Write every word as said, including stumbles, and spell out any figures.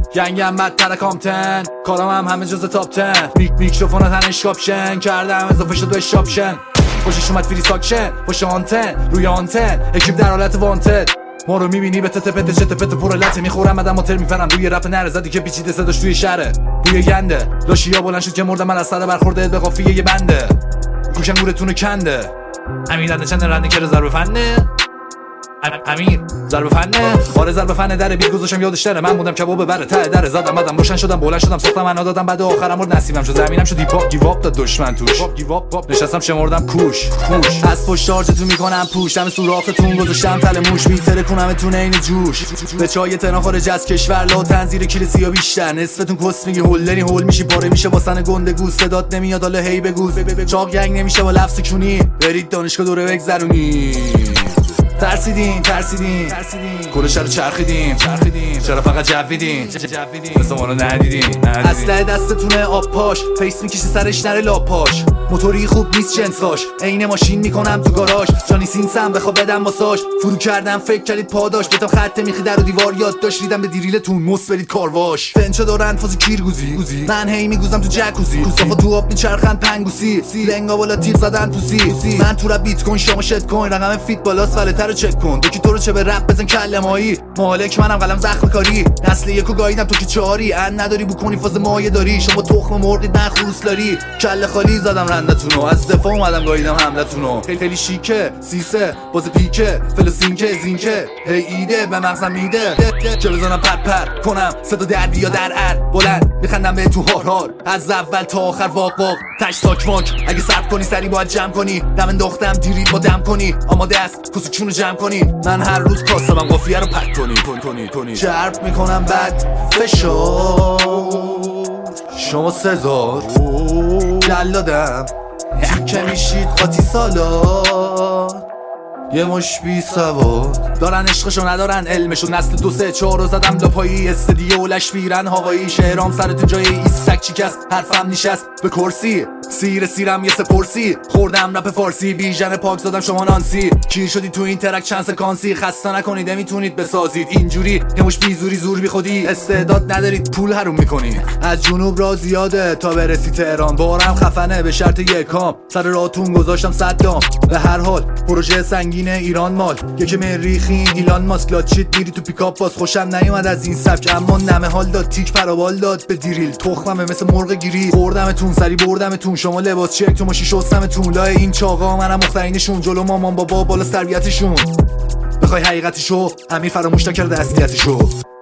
گنگم بدتر کامتن، کارام هم همه جز تاپ تن. میک میکروفون تنش کاپشن کردم اضافه شد به شاپشن. خوشش اومد فری ساکشن پشت آنتن روی آنتن اکیپ در حالت وانتد. ما رو میبینی به تت پت چت پت پر لته میخورم مدام موتر میفرم روی رپ نره زدی که پیچیده صداش توی شهره بوی گنده لاشیا بلند شد که مردم من از سر برخورده به قافیه یه بنده گوشن گورتونو کنده امیر دنده چند رنده که ضرب فنه امیر ضرب فنه آره ضرب فنه در بیت گذاشتم یادش نره من بودم کباب بره ته در زدم بعدم روشن شدم بلند شدم ساختم انا دادم بعد آخرم مرد نصیبم شد زمینم شد دیپ گیو اپ داد دشمن توش نشستم شمردم کوش کوش از پشت شارژتون میکنم پوش دم سوراختون گذاشتم تل موش میتره کنمتون عین جوش به چای تنا خارج از کشور لا تنظیر کلیسیا بیشتر نصفتون کس میگی هولدنی هول میشی پاره میشه واسن گنده گوز صدات نمیاد حالا هی بگو چاق گنگ نمیشه با لفظ کونی برید دانشگاه دوره بگذرونی ترسیدین ترسیدین کل شهر چرخیدین چرخیدین چرا فقط جویدین مثل ما رو ندیدین اسلحه دستتونه آب پاش فیس میکشه سرش نره لاپاش موتوری خوب نیست جنساش عین ماشین میکنم تو گاراژ جانی سینسم بخوا بدم واساش فرو کردم فکر کردید پاداش بتم خط میخی در و دیوار یاد داشت ریدم به دیریلتون مس برید کارواش فنچا دارن فاز کیرگوزی من هی میگوزم تو جکوزی کوسافا تو آب میچرخن پنگوسی لنگا بالا تیغ زدن پوسی من تو رپ بیت کوین شما شت کوین رقم فیت بالاست فلتر چک کن دوکی تو رو چه به رپ بزن کلمایی مالک منم قلم زخم کاری نسل یکو گاییدم تو که چهاری ان نداری بکنی فاز مایه داری شما تخم مرغید من خروس داری کله خالی زدم رندتونو از دفاع اومدم گاییدم حملتونو خیلی شیکه سیسه باز پیکه فلسینکه زینکه هی ایده به مغزم میده چه بزنم پر پر کنم صدا در بیا در ار بلند میخندم به تو هار هار از اول تا آخر واق واق تش تاک ماک اگه صبر کنی سری باید جمع کنی دم انداختم دیری با دم کنی آماده است کسوچونو جمع کنی من هر روز کاسبم قافیه رو پک کنی کنی کنی چرپ میکنم بعد فشار شما سزار جلادم تیکه میشید قاطی سالار یه مش بی سواد دارن عشقشو ندارن علمشو نسل دو سه چهار رو زدم لاپایی استدیو لش بیرن هوایی شهرام سرتون جای ایسک چیکست حرفم نشست به کرسی سیر سیرم یه سپرسی خوردم رپ فارسی بیژن پاک زدم شما نانسی کیر شدی تو این ترک چند سکانسی خسته نکنید نمیتونید بسازید اینجوری یه مش بیزوری زور بی خودی استعداد ندارید پول حروم میکنید از جنوب را زیاده تا برسی تهران بارم خفنه به شرط یکام سر راتون گذاشتم صدام به هر حال پروژه سنگین ایران مال یکی مریخین ایلان ماسک لاچیت میری تو پیکاپ باز خوشم نیومد از این سبک اما نمه حال داد تیک پروال داد به دیریل تخممه مثل مرغ گیری خوردمتون سری بردمتون شما لباس چک تو ماشی شستمتون لای این چاقا منم مخترینشون جلو مامان بابا بالا تربیتشون بخوای حقیقتشو امیر فراموش نکرده اصلیتشو